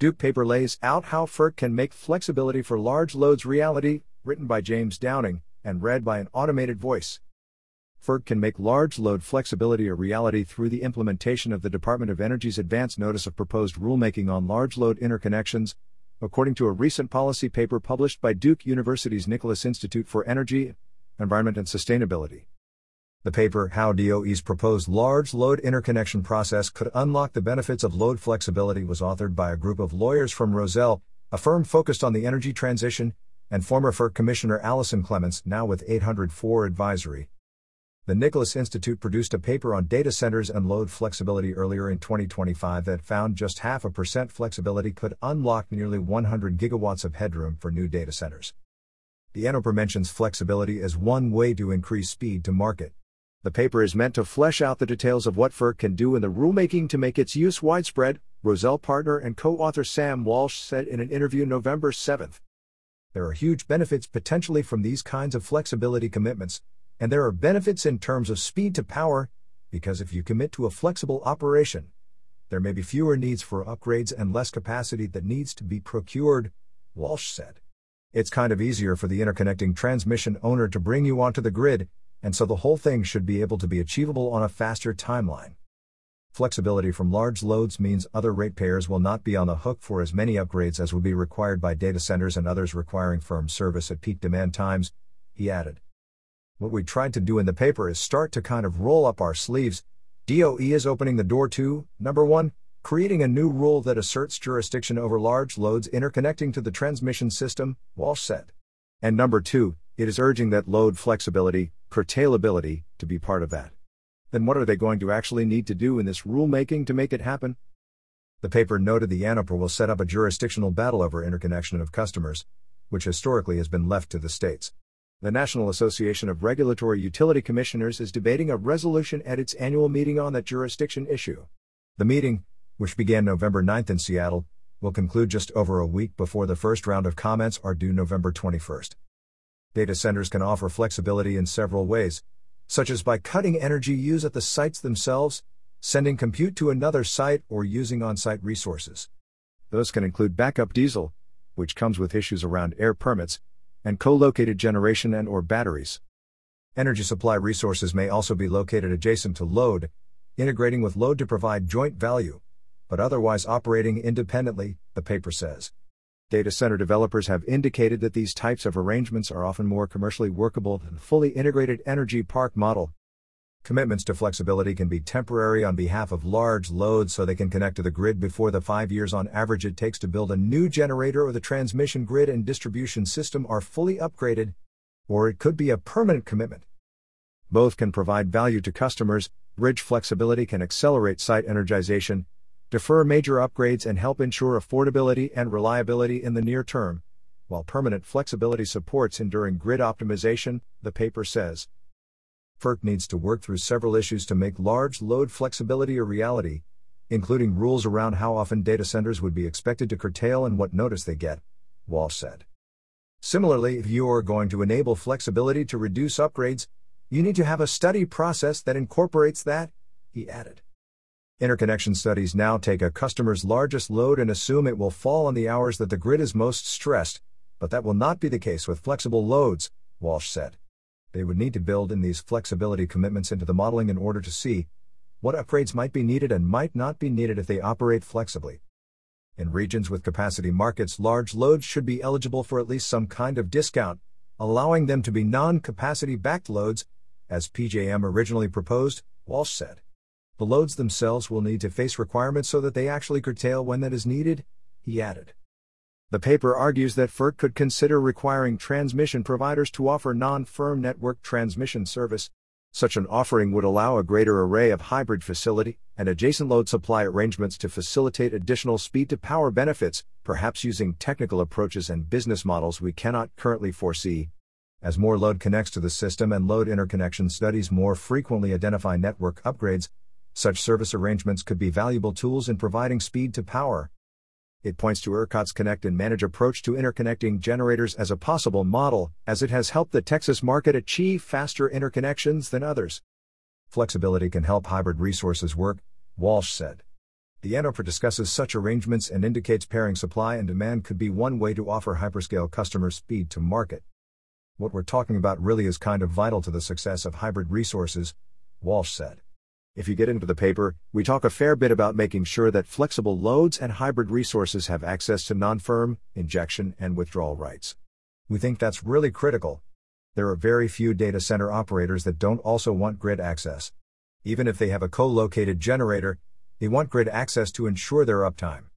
Duke paper lays out how FERC can make flexibility for large loads reality, written by James Downing, and read by an automated voice. FERC can make large load flexibility a reality through the implementation of the Department of Energy's Advance Notice of Proposed Rulemaking on Large Load Interconnections, according to a recent policy paper published by Duke University's Nicholas Institute for Energy, Environment and Sustainability. The paper, How DOE's Proposed Large Load Interconnection Process Could Unlock the Benefits of Load Flexibility, was authored by a group of lawyers from Roselle, a firm focused on the energy transition, and former FERC Commissioner Allison Clements, now with 804 Advisory. The Nicholas Institute produced a paper on data centers and load flexibility earlier in 2025 that found just 0.5% flexibility could unlock nearly 100 gigawatts of headroom for new data centers. The NOPR mentions flexibility as one way to increase speed to market. The paper is meant to flesh out the details of what FERC can do in the rulemaking to make its use widespread, Roselle partner and co-author Sam Walsh said in an interview November 7. There are huge benefits potentially from these kinds of flexibility commitments, and there are benefits in terms of speed to power, because if you commit to a flexible operation, there may be fewer needs for upgrades and less capacity that needs to be procured, Walsh said. It's kind of easier for the interconnecting transmission owner to bring you onto the grid, and so the whole thing should be able to be achievable on a faster timeline. Flexibility from large loads means other ratepayers will not be on the hook for as many upgrades as would be required by data centers and others requiring firm service at peak demand times, he added. What we tried to do in the paper is start to kind of roll up our sleeves. DOE is opening the door to, number 1, creating a new rule that asserts jurisdiction over large loads interconnecting to the transmission system, Walsh said. And number 2, it is urging that load flexibility, curtailability, to be part of that. Then what are they going to actually need to do in this rulemaking to make it happen? The paper noted the NOPR will set up a jurisdictional battle over interconnection of customers, which historically has been left to the states. The National Association of Regulatory Utility Commissioners is debating a resolution at its annual meeting on that jurisdiction issue. The meeting, which began November 9 in Seattle, will conclude just over a week before the first round of comments are due November 21. Data centers can offer flexibility in several ways, such as by cutting energy use at the sites themselves, sending compute to another site, or using on-site resources. Those can include backup diesel, which comes with issues around air permits, and co-located generation and/or batteries. Energy supply resources may also be located adjacent to load, integrating with load to provide joint value, but otherwise operating independently, the paper says. Data center developers have indicated that these types of arrangements are often more commercially workable than the fully integrated energy park model. Commitments to flexibility can be temporary on behalf of large loads so they can connect to the grid before the 5 years on average it takes to build a new generator or the transmission grid and distribution system are fully upgraded, or it could be a permanent commitment. Both can provide value to customers. Bridge flexibility can accelerate site energization, defer major upgrades and help ensure affordability and reliability in the near term, while permanent flexibility supports enduring grid optimization, the paper says. FERC needs to work through several issues to make large load flexibility a reality, including rules around how often data centers would be expected to curtail and what notice they get, Walsh said. Similarly, if you are going to enable flexibility to reduce upgrades, you need to have a study process that incorporates that, he added. Interconnection studies now take a customer's largest load and assume it will fall on the hours that the grid is most stressed, but that will not be the case with flexible loads, Walsh said. They would need to build in these flexibility commitments into the modeling in order to see what upgrades might be needed and might not be needed if they operate flexibly. In regions with capacity markets, large loads should be eligible for at least some kind of discount, allowing them to be non-capacity backed loads, as PJM originally proposed, Walsh said. The loads themselves will need to face requirements so that they actually curtail when that is needed, he added. The paper argues that FERC could consider requiring transmission providers to offer non-firm network transmission service. Such an offering would allow a greater array of hybrid facility and adjacent load supply arrangements to facilitate additional speed-to-power benefits, perhaps using technical approaches and business models we cannot currently foresee. As more load connects to the system and load interconnection studies more frequently identify network upgrades, such service arrangements could be valuable tools in providing speed to power. It points to ERCOT's Connect and Manage approach to interconnecting generators as a possible model, as it has helped the Texas market achieve faster interconnections than others. Flexibility can help hybrid resources work, Walsh said. The NOPR discusses such arrangements and indicates pairing supply and demand could be one way to offer hyperscale customers speed to market. What we're talking about really is kind of vital to the success of hybrid resources, Walsh said. If you get into the paper, we talk a fair bit about making sure that flexible loads and hybrid resources have access to non-firm, injection, and withdrawal rights. We think that's really critical. There are very few data center operators that don't also want grid access. Even if they have a co-located generator, they want grid access to ensure their uptime.